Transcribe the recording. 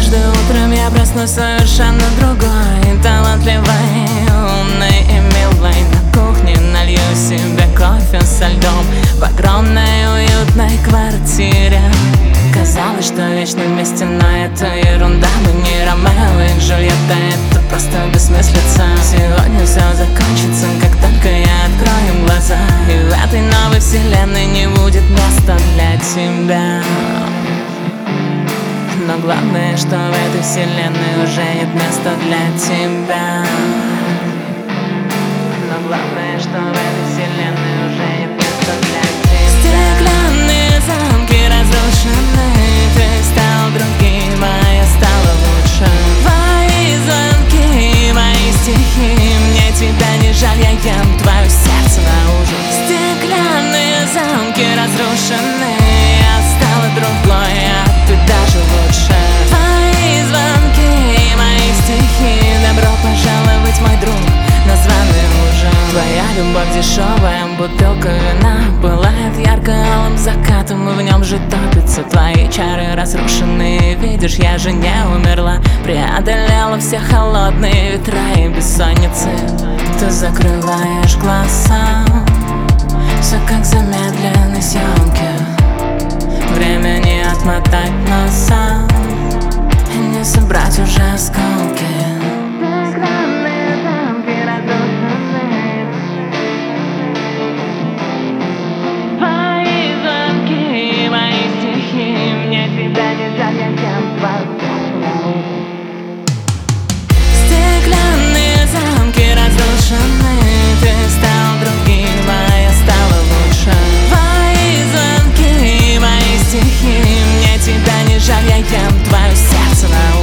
Однажды утром я проснусь совершенно другой, талантливой, умной и милой. На кухне налью себе кофе со льдом в огромной уютной квартире. Казалось, что вечно вместе, но это ерунда. Мы не Ромео и Джульетта, это просто бессмыслица. Сегодня все закончится, как только я открою глаза, и в этой новой вселенной не будет места для тебя. Но главное, что в этой вселенной уже нет места для тебя. Но главное, что в этой вселенной уже нет места для тебя. Стеклянные замки разрушены, ты стал другим, а я стала лучше. Твои звонки, мои стихи, мне тебя не жаль, я ем твое сердце на ужин. Стеклянные замки разрушены, я стала другой, а ты даже лучше. Твои звонки, мои стихи, добро пожаловать, мой друг, на званый ужин. Твоя любовь дешевая, бутылка вина пылает ярко-алым закатом, и в нем же топится. Твои чары разрушены, видишь, я же не умерла. Преодолела все холодные ветра и бессонницы. Ты закрываешь глаза, все как в замедленной съемке. Время не отмотать назад и не собрать уже осколки. Твои звонки, мои стихи, мне тебя не жаль, я ем твою душу. Стеклянные замки разрушены, ты стал другим, а я стала лучше. Твои звонки, мои стихи, мне тебя не жаль, я ем твое сердце на